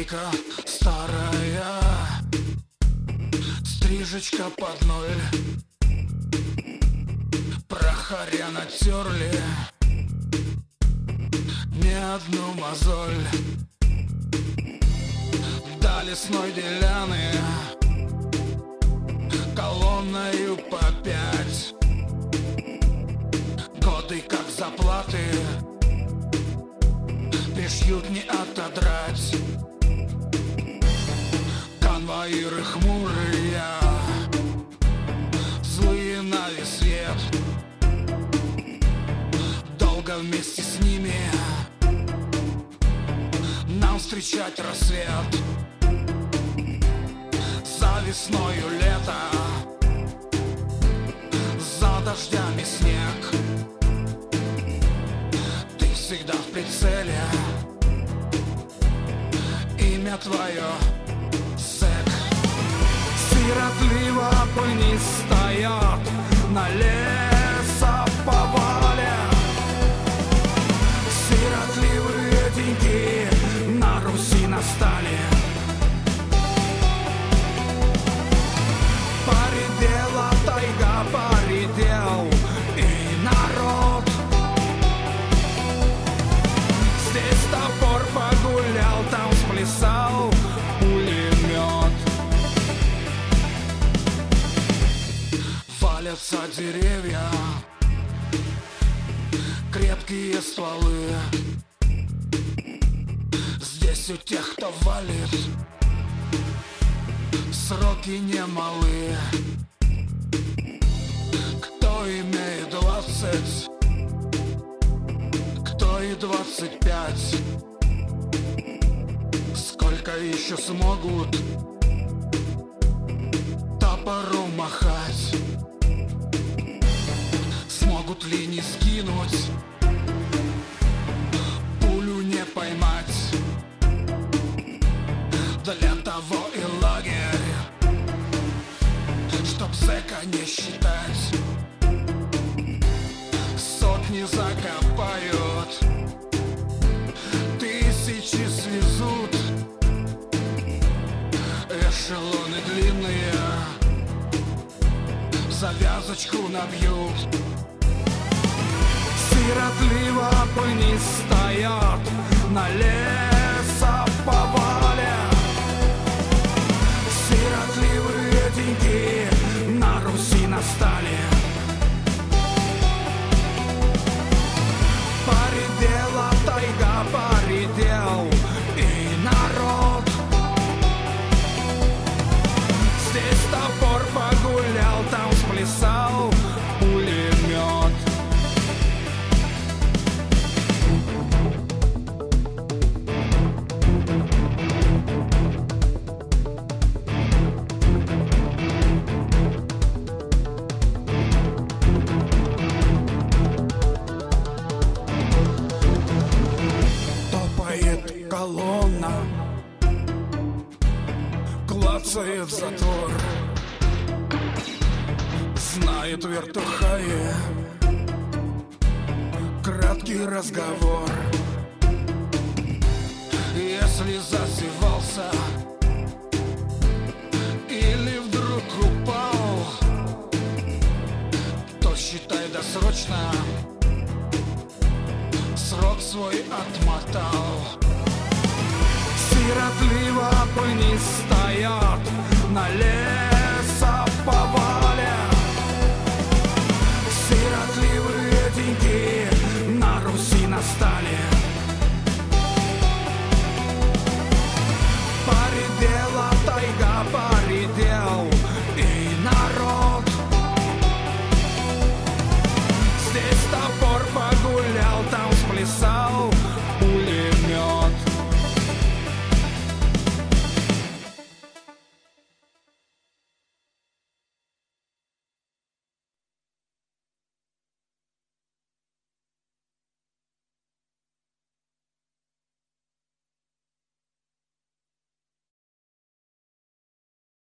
Линейка старая, стрижечка под ноль, прохаря натерли не одну мозоль. До лесной деляны колонною по 5, годы как заплаты пришьют не отодрать. Конвоиры хмурые, злые на весь свет, долго вместе с ними нам встречать рассвет. За весною лето, за дождями снег, ты всегда в прицеле, имя твое Зэк. Сиротливо пни стоят на лесоповале, сиротливые деньги на Руси настали. Поредела тайга, поредел и народ. Здесь топор погулял, там сплясал пулемет. Валятся деревья, крепкие стволы. Здесь у тех, кто валит, сроки немалые. Кто имеет 20, кто и 25, сколько еще смогут топором махать? Смогут ли не сгинуть, пулю не поймать? Для того и лагерь, чтоб зэка не считать. Сотни закопают, тысячи свезут, эшелоны длинные завязочку набьют. Сиротливо пни стоят на лесоповале, сиротливые деньги на Руси настали. Поредела тайга, поредел и народ. Здесь топор погулял, там сплясал пулемет. Колонна, клацает затвор, знает вертухаи краткий разговор. Если зазевался или вдруг упал, то считай досрочно срок свой отмотал. Сиротливо пни стоят на лесоповале,